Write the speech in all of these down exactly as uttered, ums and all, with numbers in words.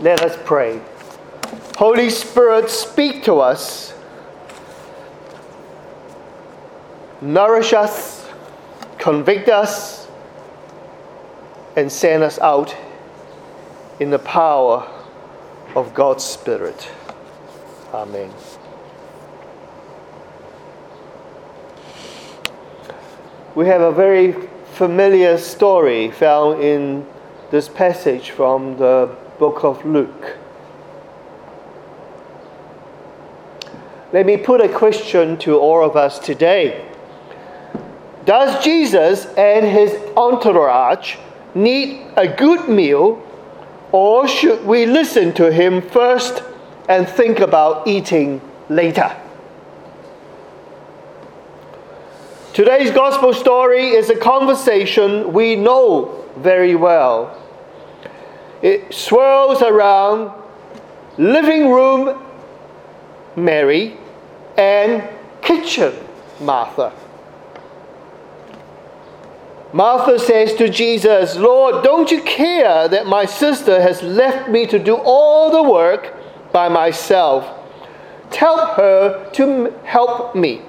Let us pray. Holy Spirit, speak to us. Nourish us, convict us, and send us out in the power of God's Spirit. Amen. We have a very familiar story found in this passage from the book of Luke. Let me put a question to all of us today. Does Jesus and his entourage need a good meal, or should we listen to him first and think about eating later? Today's gospel story is a conversation we know very well. It swirls around living room Mary and kitchen Martha. Martha says to Jesus, "Lord, don't you care that my sister has left me to do all the work by myself? Tell her to help me."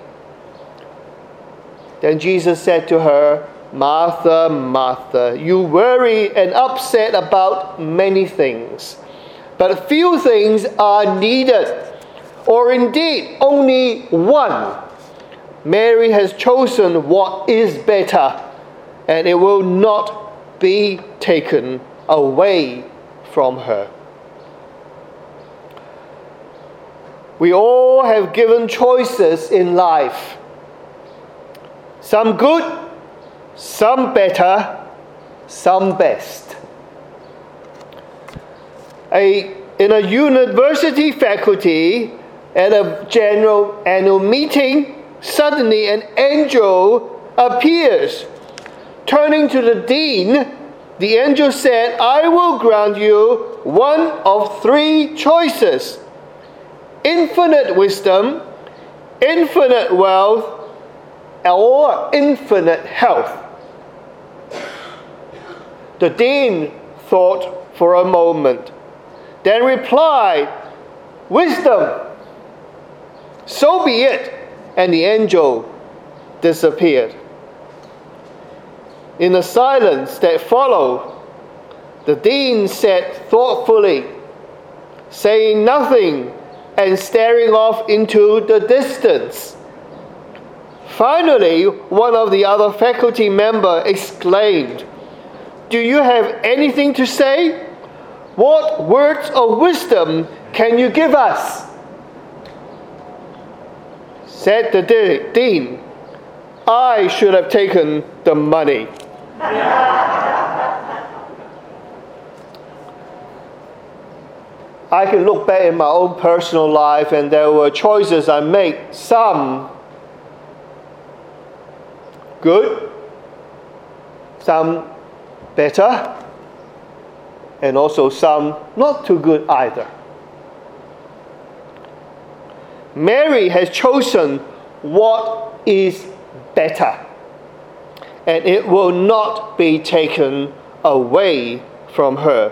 Then Jesus said to her, "Martha, Martha, you worry and upset about many things, but few things are needed, or indeed only one. Mary has chosen what is better, and it will not be taken away from her." We all have given choices in life. Some good, some better, some best. A, in a university faculty, at a general annual meeting, suddenly an angel appears. Turning to the dean, the angel said, "I will grant you one of three choices: infinite wisdom, infinite wealth, or infinite health." The dean thought for a moment, then replied, "Wisdom." "So be it," and the angel disappeared. In the silence that followed, the dean said thoughtfully, saying nothing and staring off into the distance. Finally, one of the other faculty members exclaimed, "Do you have anything to say? What words of wisdom can you give us?" Said the de- dean, "I should have taken the money." I can look back in my own personal life, and there were choices I made, some good, some better, and also some not too good either. Mary has chosen what is better, and it will not be taken away from her.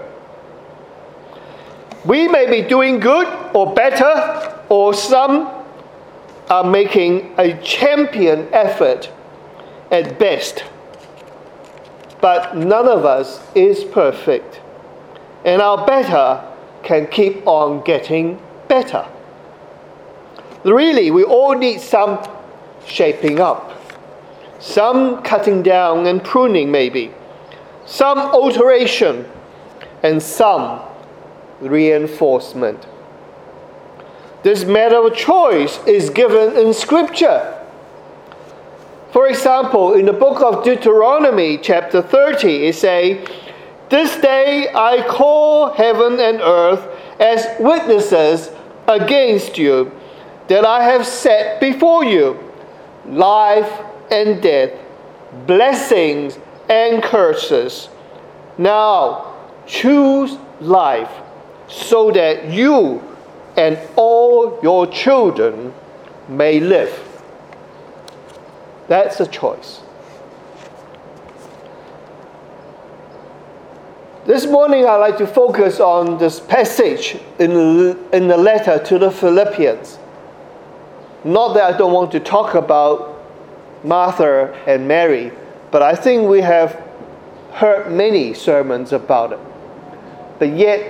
We may be doing good or better, or some are making a champion effort at best. But none of us is perfect, and our better can keep on getting better. Really, we all need some shaping up, some cutting down and pruning maybe, some alteration, and some reinforcement. This matter of choice is given in Scripture. For example, in the book of Deuteronomy, chapter thirty, it says, "This day I call heaven and earth as witnesses against you, that I have set before you life and death, blessings and curses. Now choose life, so that you and all your children may live." That's a choice. This morning I'd like to focus on this passage in the, in the letter to the Philippians. Not that I don't want to talk about Martha and Mary, but I think we have heard many sermons about it. But yet,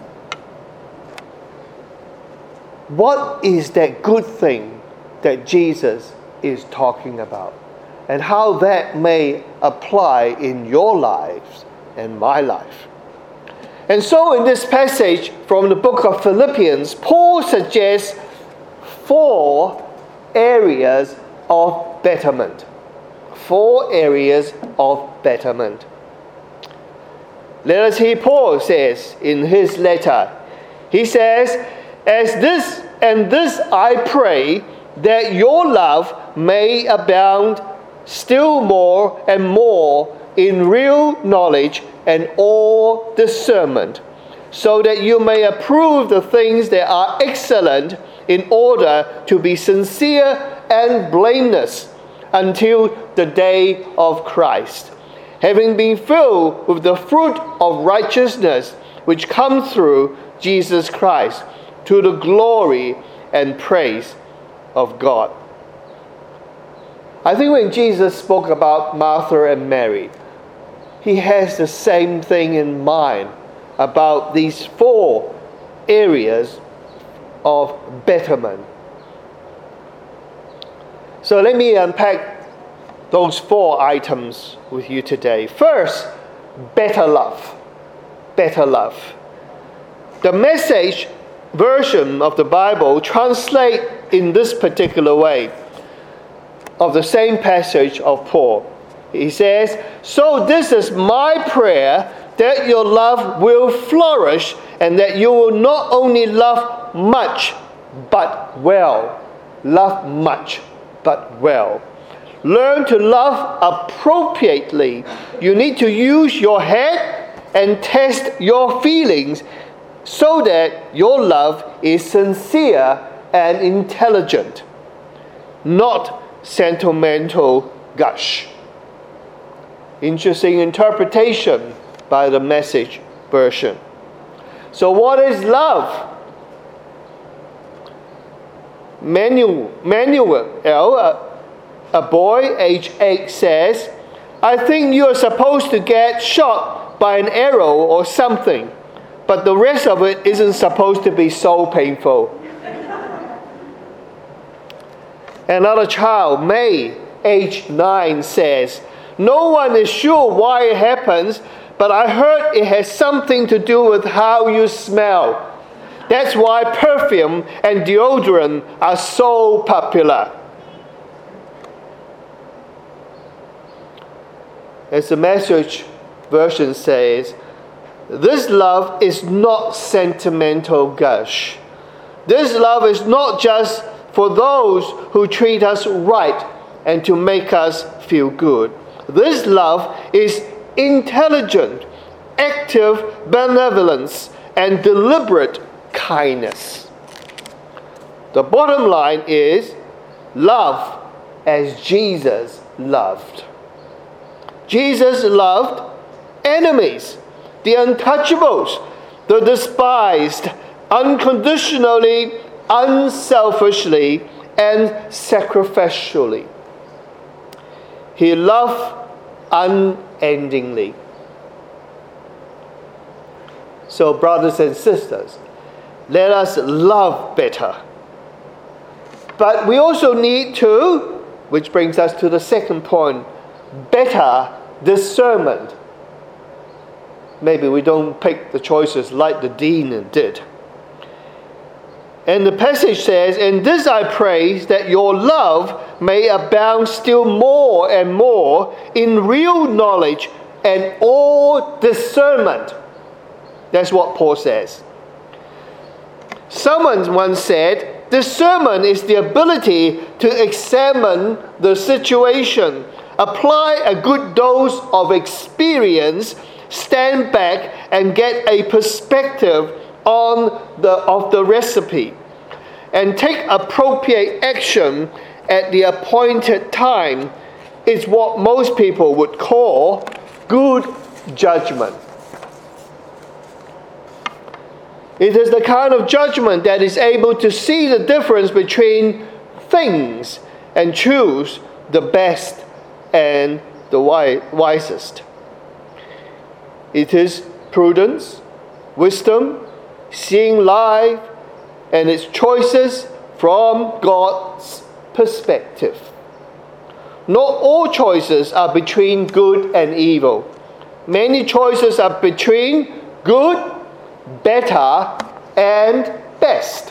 what is that good thing that Jesus is talking about? And how that may apply in your lives and my life. And so in this passage from the book of Philippians, Paul suggests four areas of betterment. Four areas of betterment. Let us hear Paul says in his letter. He says, As this and this I pray, that your love may abound still more and more in real knowledge and all discernment, so that you may approve the things that are excellent, in order to be sincere and blameless until the day of Christ, having been filled with the fruit of righteousness which comes through Jesus Christ, to the glory and praise of God. I think when Jesus spoke about Martha and Mary, he has the same thing in mind about these four areas of betterment. So let me unpack those four items with you today. First, better love. Better love. The Message version of the Bible translate in this particular way of the same passage of Paul. He says, So this is my prayer, that your love will flourish, and that you will not only love much, but well. Love much, but well. Learn to love appropriately. You need to use your head and test your feelings, so that your love is sincere and intelligent, not sentimental gush. Interesting interpretation by the Message version. So what is love? Manuel, Manuel a, a boy age eight says, I think you are supposed to get shot by an arrow or something, but the rest of it isn't supposed to be so painful. Another child, May, age nine, says, No one is sure why it happens, but I heard it has something to do with how you smell. That's why perfume and deodorant are so popular. As the Message version says, this love is not sentimental gush. This love is not just for those who treat us right and to make us feel good. This love is intelligent, active benevolence, and deliberate kindness. The bottom line is love as Jesus loved. Jesus loved enemies, the untouchables, the despised, unconditionally, unselfishly, and sacrificially. He loved unendingly. So, brothers and sisters, let us love better. But we also need to, which brings us to the second point, better discernment. Maybe we don't pick the choices like the dean did. And the passage says, And this I pray, that your love may abound still more and more in real knowledge and all discernment. That's what Paul says. Someone once said, discernment is the ability to examine the situation, apply a good dose of experience, stand back and get a perspective on the of the recipe, and take appropriate action at the appointed time is what most people would call good judgment. It is the kind of judgment that is able to see the difference between things and choose the best and the wisest. It is prudence, wisdom, seeing life and its choices from God's perspective. Not all choices are between good and evil. Many choices are between good, better, and best.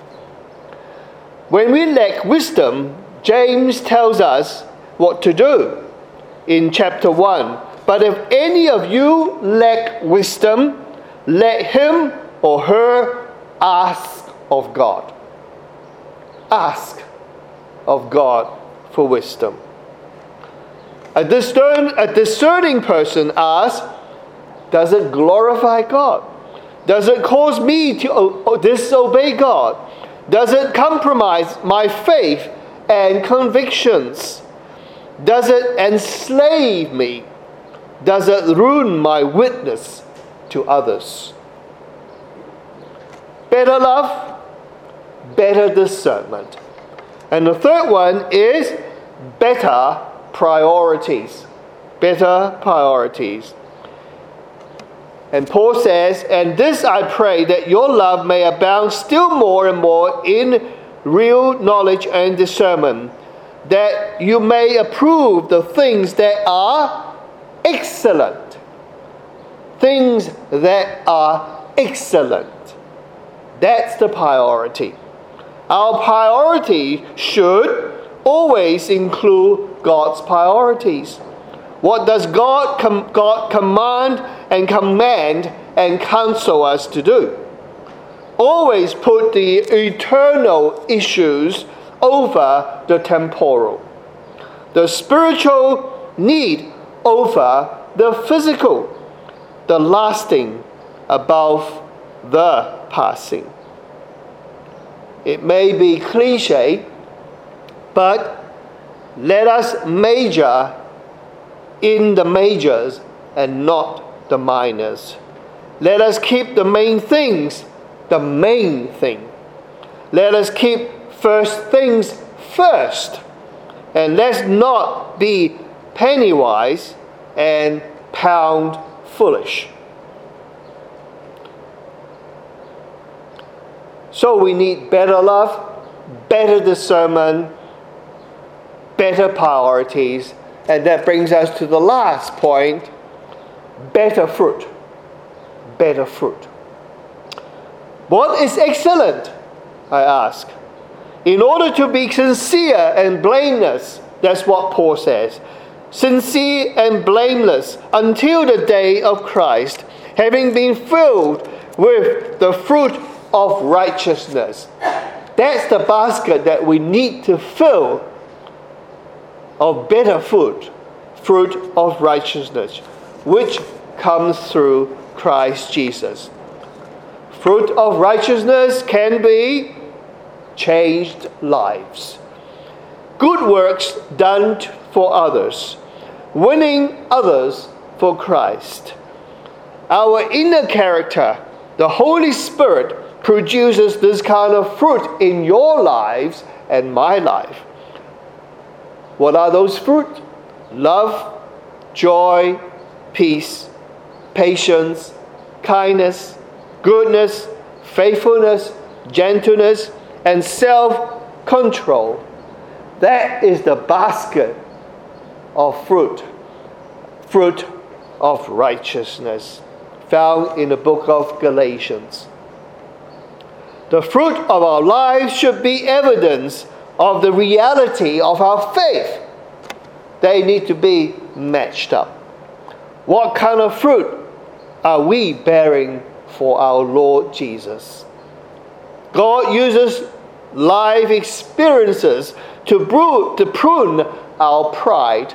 When we lack wisdom, James tells us what to do in chapter one. But if any of you lack wisdom, let him or her ask of God. Ask of God for wisdom. A discern, a discerning person asks, does it glorify God? Does it cause me to disobey God? Does it compromise my faith and convictions? Does it enslave me? Does it ruin my witness to others? Better love, better discernment. And the third one is better priorities. Better priorities. And Paul says, and this I pray, that your love may abound still more and more in real knowledge and discernment, that you may approve the things that are excellent. Things that are excellent. That's the priority. Our priority should always include God's priorities. What does God, com- God command and command and counsel us to do? Always put the eternal issues over the temporal. The spiritual need over the physical. The lasting above the passing. It may be cliche, but let us major in the majors and not the minors. Let us keep the main things the main thing. Let us keep first things first. And let's not be penny-wise and pound foolish. So we need better love, better discernment, better priorities, and that brings us to the last point, better fruit. Better fruit. What is excellent? I ask. In order to be sincere and blameless, that's what Paul says. Sincere and blameless until the day of Christ, having been filled with the fruit of righteousness. That's the basket that we need to fill of better fruit, fruit of righteousness, which comes through Christ Jesus. Fruit of righteousness can be changed lives. Good works done for others. Winning others for Christ. Our inner character, the Holy Spirit, produces this kind of fruit in your lives and my life. What are those fruit? Love, joy, peace, patience, kindness, goodness, faithfulness, gentleness, and self-control. That is the basket of fruit. Fruit of righteousness, found in the book of Galatians. The fruit of our lives should be evidence of the reality of our faith. They need to be matched up. What kind of fruit are we bearing for our Lord Jesus? God uses life experiences to brew, to prune our pride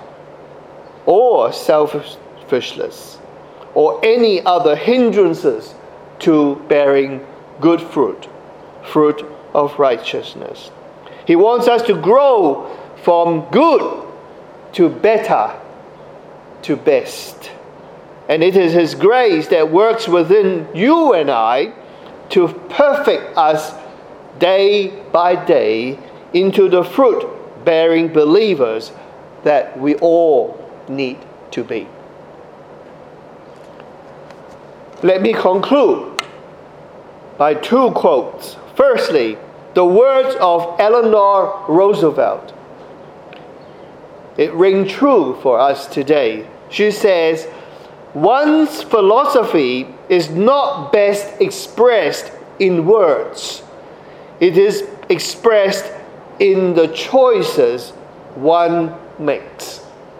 or selfishness or any other hindrances to bearing good fruit, fruit of righteousness. He wants us to grow from good to better to best. And it is His grace that works within you and I to perfect us day by day into the fruit-bearing believers that we all need to be. Let me conclude by two quotes. Firstly, the words of Eleanor Roosevelt. It rings true for us today. She says, "One's philosophy is not best expressed in words. It is expressed in the choices one makes."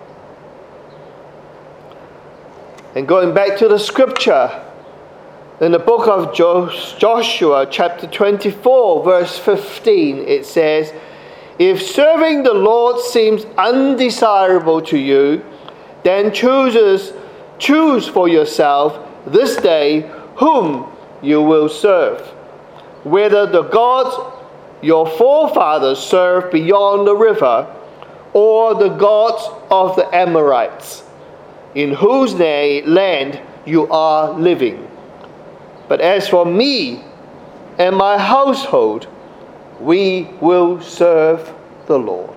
And going back to the scripture, in the book of Joshua, chapter twenty-four, verse fifteen, it says, "If serving the Lord seems undesirable to you, then chooses, choose for yourself this day whom you will serve, whether the gods your forefathers served beyond the river, or the gods of the Amorites, in whose land you are living. But as for me and my household, we will serve the Lord."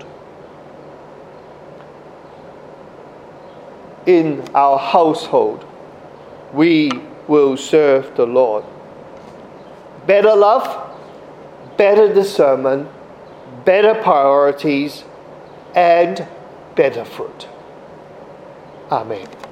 In our household, we will serve the Lord. Better love, better discernment, better priorities, and better fruit. Amen.